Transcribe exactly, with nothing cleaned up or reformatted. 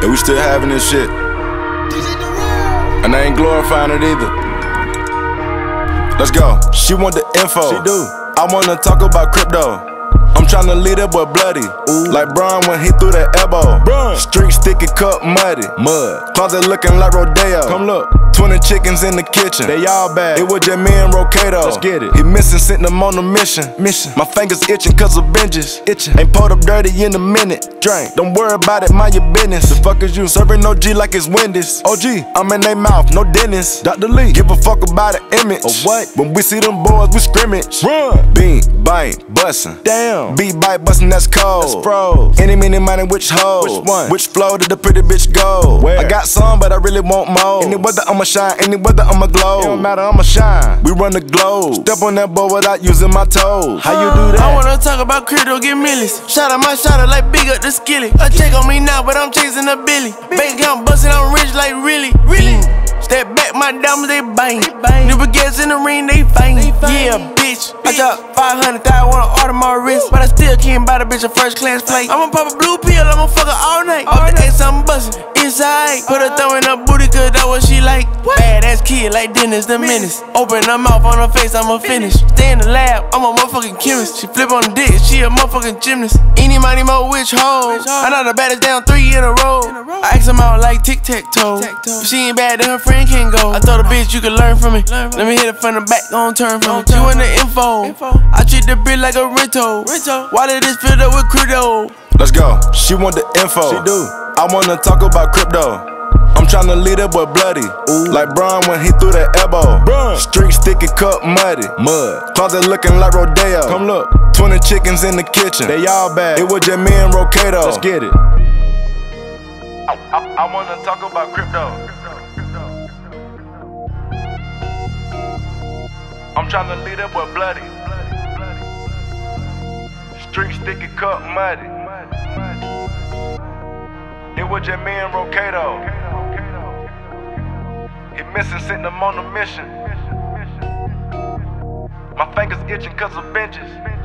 And we still having this shit. And I ain't glorifying it either. Let's go. She want the info. She do. I wanna talk about crypto. I'm tryna lead that boy bloody. Ooh. Like Brian when he threw that elbow. Brian. Street sticky, cup muddy. Mud. Closet looking like Rodeo. Come look. twenty chickens in the kitchen. They all bad. It was just me and Rocato. Let's get it. He missing, sent him on a mission. Mission. My fingers itching cause of binges. Itching. Ain't pulled up dirty in a minute. Drink. Don't worry about it, mind your business. The fuck is you? Serving O G like it's Wendy's. O G. I'm in they mouth, no dentist. Doctor Lee. Give a fuck about the image. Of what? When we see them boys, we scrimmage. Run. Bean, bite, bustin'. Damn. Beat, bite, bustin', that's cold. That's pros. Any, mini, money, which hoe? Which one? Which flow did the pretty bitch go? Where? I got some, but I really want more. Any weather, I'ma shine. Any weather, I'ma glow. It don't matter, I'ma shine. We run the globe. Step on that board without using my toes. How you do that? I wanna talk about crypto, get millions. Shout out my shot out like big up the skillet. A check on me now, but I'm chasing a Billy. Bank account bustin', I'm rich like really, really. Step back, my diamonds, they bang. New baguettes in the ring, they fang. Yeah, bitch. I dropped five hundred thousand, wanna order my wrist. But I still can't buy the bitch a first class flight. I'ma pop a blue pill, I'ma fuck her all night. Off the X, I'm bustin'. Inside, put her thumb in her booty, cause that's what she like. Badass kid like Dennis the Menace. Open her mouth on her face, I'ma finish. Stay in the lab, I'm a motherfucking chemist. She flip on the dick, she a motherfucking gymnast. Any money, mo, which hoe? I know the baddest down three in a row. I ask them out like tic tac toe. If she ain't bad, then her friend can't go. I told a bitch you can learn from me. Let me hit it from the back, don't turn from me. You in the info. I treat the bitch like a rental. Why did this filled up with crypto? Let's go. She want the info. She do. I wanna talk about crypto. I'm tryna lead that boy bloody. Ooh. Like Brian when he threw that elbow. Brian. Street sticky, cup muddy. Mud. Closet looking like Rodeo. Come look. twenty chickens in the kitchen. They all bad. It was just me and Rocato. Let's get it. I, I, I wanna talk about crypto. I'm tryna lead that boy bloody. Street sticky, cup muddy. It was just me and Rocato. He missing, sent him on a mission. My fingers itching cause of benches.